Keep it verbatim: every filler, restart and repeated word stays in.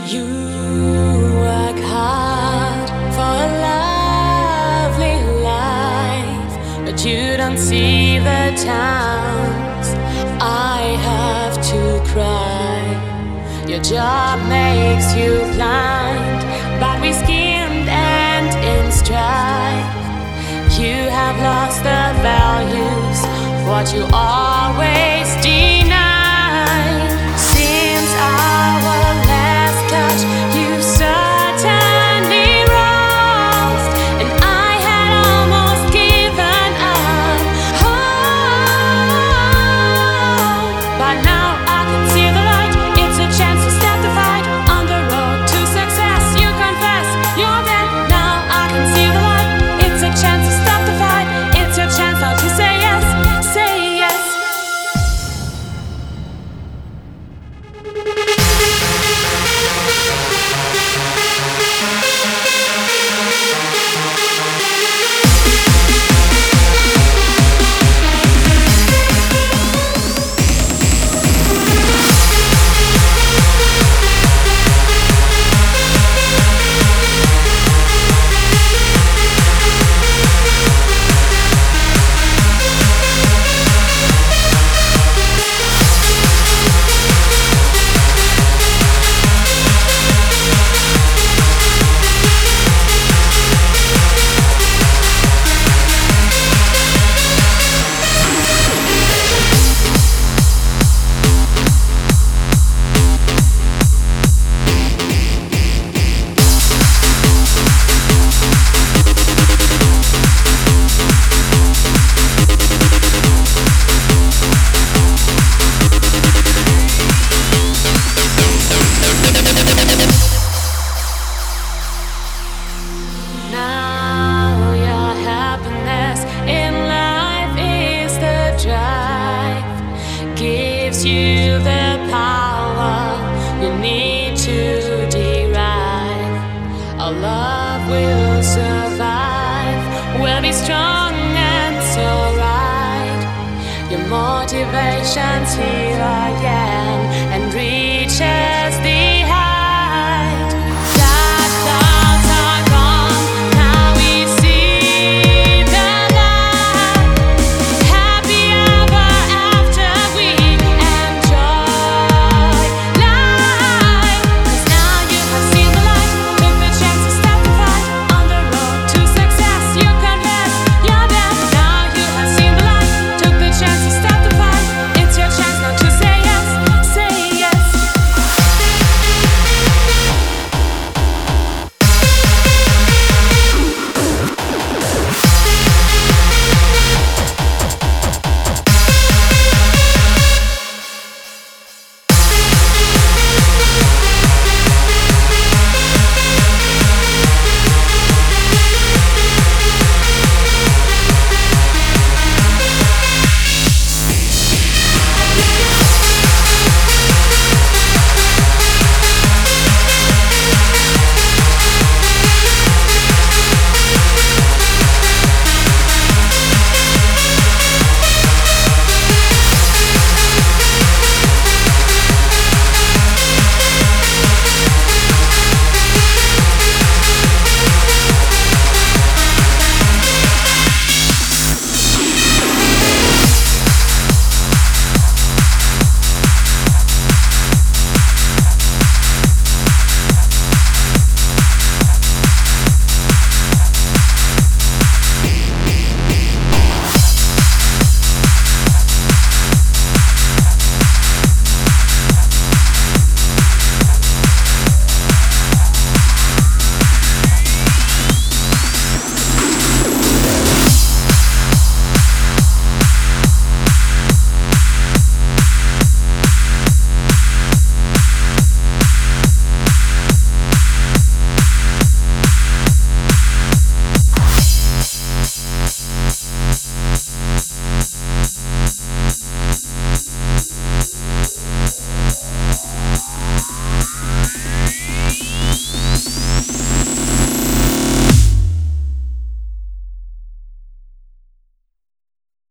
You work hard for a lovely life, but you don't see the times I have to cry. Your job makes you blind, but we schemed and in strife. You have lost the values, what you always deny. Since our last touch, you certainly rose, and I had almost given up. Oh, but now I can see the light. It's a chance to start the fight. On the road to success, you confess you're dead. Now I can see the light. It's a chance to stop the fight. It's your chance now to say yes, say yes. Now your happiness in life is the drive, gives you the power you need to derive. Our love will survive, we'll be strong and so right. Your motivation's here, yeah.